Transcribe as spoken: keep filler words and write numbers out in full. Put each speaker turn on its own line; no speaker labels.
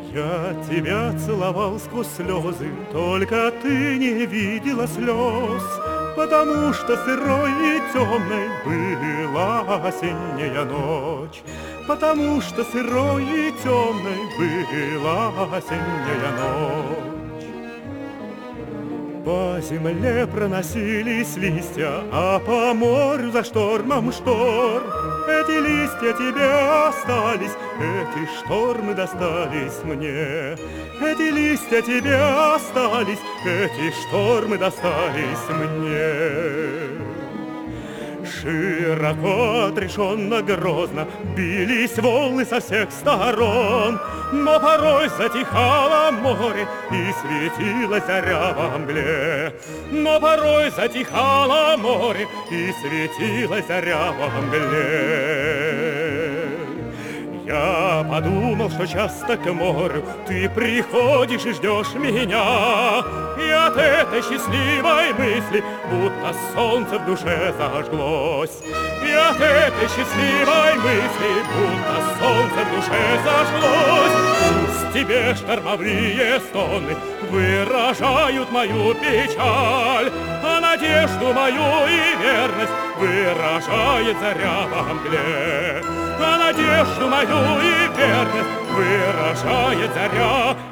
Я тебя целовал сквозь слезы, только ты не видела слез, потому что сырой и темной была осенняя ночь, потому что сырой и темной была осенняя ночь. По земле проносились листья, а по морю за штормом шторм. Эти листья тебе остались, эти штормы достались мне. Эти листья тебе остались, эти штормы достались мне. Широко, отрешенно, грозно бились волны со всех сторон, но порой затихало море и светила заря во мгле. Но порой затихало море и светила заря во мгле. Я подумал, что часто к морю ты приходишь и ждешь меня, и от этой счастливой мысли будто солнце в душе зажглось. И от этой счастливой мысли будто солнце в душе зажглось. Пусть тебе штормовые стоны выражают мою печаль, а надежду мою и верность выражает заря во мгле. А надежду мою и верность выражает заря